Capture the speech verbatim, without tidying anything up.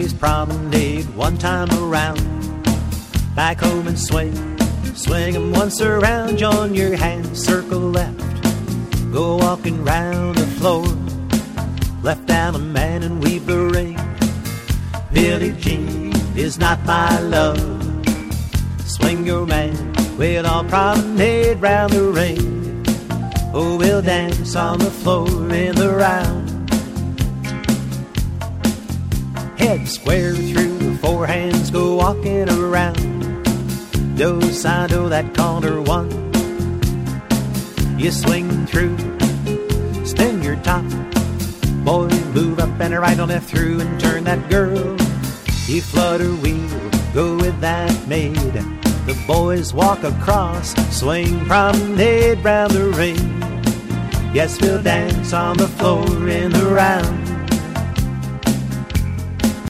Ladies promenade one time around. Back home and swing, swing 'em once around. Join your hands, circle left, go walking round the floor. Left down a man and weave the ring. Billie Jean is not my love. Swing your man, we'll all promenade round the ring. Oh, we'll dance on the floor in the round. Head square through, four hands go walking around. Do, si, do, that corner one. You swing through, spin your top. Boy, move up and right on left through and turn that girl. You flutter wheel, go with that maid. The boys walk across, swing promenade round the ring. Yes, we'll dance on the floor in the round.